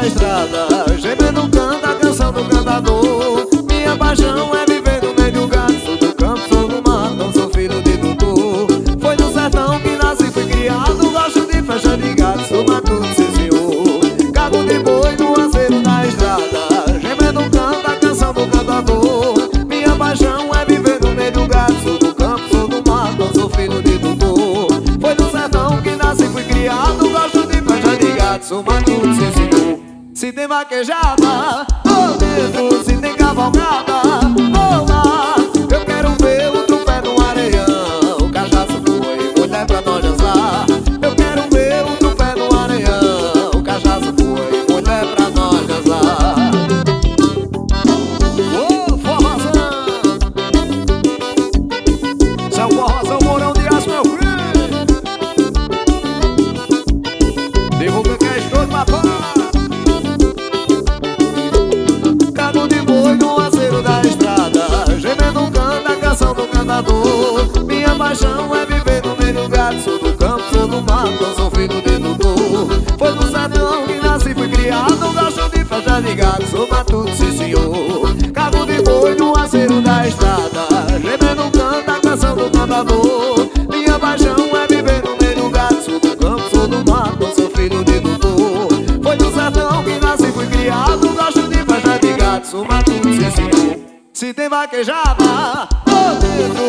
estrada, gemendo canta a canção do cantador. Minha paixão é viver no meio do gado. Sou do campo, sou do mato, não sou filho de doutor. Foi no sertão que nasci, fui criado. Gosto de festa de gato, sou matuto, sim senhor. Cago de boi no aceiro da estrada, gemendo canta a canção do cantador. Minha paixão é viver no meio do gado. Sou do campo, sou do mato, não sou filho de doutor. Foi no sertão que nasci, fui criado. Gosto de festa de gato, sou matuto, sim senhor. Se tem vaquejada, tô dentro. Se tem cavalgada, vou lá. Eu quero ver o trupé no areião, cachaça, boi, mulher pra nós dançar. Eu quero ver o trupé no areião, cachaça, boi, mulher pra nós dançar. Ô, forrozão! Seu forrozão, Mourão de Aço, meu filho. Divulga que é estouro, papai. Gemendo canta a canção do cantador. Minha paixão é viver no meio do gado. Sou do campo, sou do mato, não sou filho de doutor. Foi no sertão que nasci, fui criado. Gosto de festa de gato, sou matuto, sim senhor. Cago de boi no aceiro da estrada, gemendo canta a canção do cantador. Minha paixão é viver no meio do gado. Sou do campo, sou do mato, não sou filho de doutor. Foi no sertão que nasci, fui criado. Gosto de festa de gato, sou matuto, sim senhor. Se tem vaquejada, tô dentro.